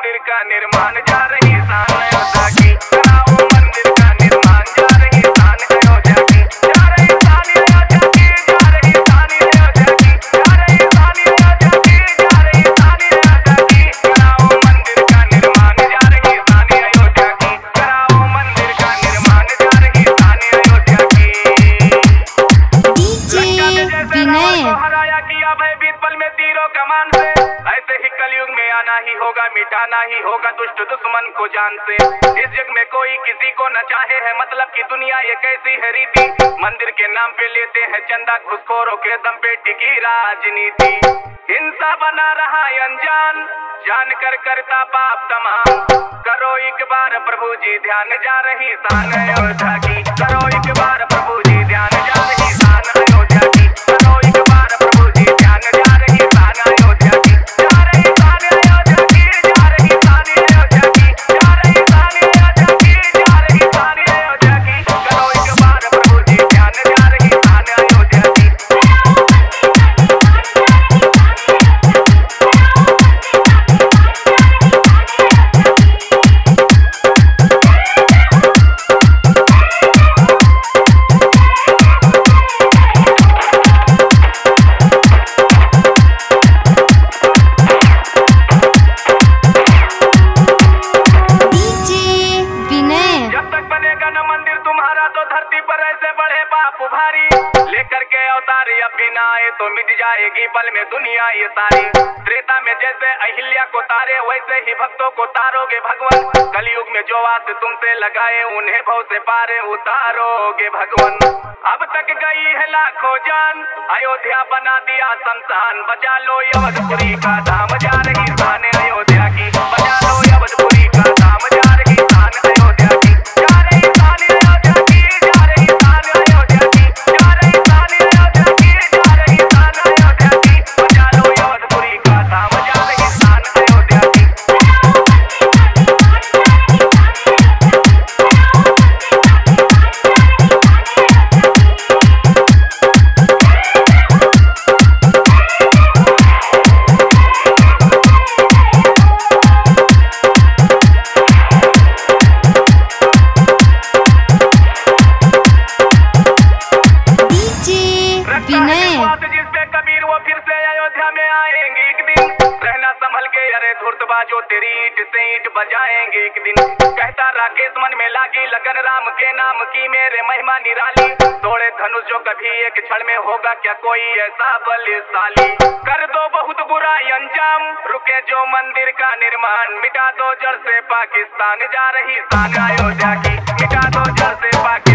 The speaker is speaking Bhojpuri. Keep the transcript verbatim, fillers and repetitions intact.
मंदिर का निर्माण जा रही शान अयोध्या की। कराओ मंदिर का निर्माण जा रही शान अयोध्या की। जा रही शान अयोध्या की, जा रही शान अयोध्या की, जा रही शान अयोध्या की, जा रही शान अयोध्या की। कराओ मंदिर का निर्माण जा रही शान अयोध्या की। कराओ मंदिर का निर्माण जा रही शान अयोध्या की। डीजे विनय हराया किया भयभीत पल में तीरों कमान से। ऐसे ही कलयुग में आना ही होगा, मिटाना ही होगा दुष्ट दुश्मन को जान से। इस जग में कोई किसी को न चाहे है, मतलब की दुनिया ये कैसी है रीति। मंदिर के नाम पे लेते हैं चंदा, घुसखोरों के दम पे टिकी राजनीति। हिंसा बना रहा अनजान, जान कर करता पाप तमाम। करो एक बार प्रभु जी ध्यान, जा रही शान अयोध्या की। करो एक बार प्रभु जी ध्यान, जा रही शान अयोध्या की। करो एक बार प्रभु जी ध्यान, जा रही शान अयोध्या की। जा रही शान अयोध्या की, जा रही शान अयोध्या की, जा रही शान अयोध्या की, जा रही शान अयोध्या की। करो एक बार प्रभु जी ध्यान, जा रही शान अयोध्या की। डीजे विनय जब तक बनेगा न मंदिर तुम्हारा, तो धरती पर ऐसे बढ़े पाप भारी। लेकर के अवतार अब भी ना आए तो मिट जाएगी पल में दुनिया ये सारी। त्रेता में जैसे अहिल्या को तारे, वैसे ही भक्तों को तारोगे भगवान। कलयुग में जो आस तुमसे लगाए, उन्हें भव से पारे उतारोगे भगवान। अब तक गई है लाखों जान, अयोध्या बना दिया शमशान। बचा लो अवधपुरी का धाम, जा रही शान अयोध्या की। बचा लो अवधपुरी का धाम, जा रही शान अयोध्या की। जा रही शान अयोध्या की, जा रही शान अयोध्या की, जा रही शान अयोध्या की, जा रही शान अयोध्या की। बचा लो अवधपुरी का धाम, जा रही शान अयोध्या की। डीजे विनय बात जिस पे कबीर वो फिर से अयोध्या में आएंगे एक दिन। रहना संभल के अरे धूर्तबाजो, तेरी ईंट से ईंट बजाएंगे एक दिन। कहता राकेश मन में लागी लगन, राम के नाम की मेरे महिमा निराली। तोड़े धनुष जो कभी एक क्षण में, होगा क्या कोई ऐसा बलशाली। कर दो बहुत बुरा अंजाम, रुके जो मंदिर का निर्माण। मिटा दो जड़ से पाकिस्तान, जा रही शान अयोध्या की। मिटा दो जड़ से पाकिस्तान।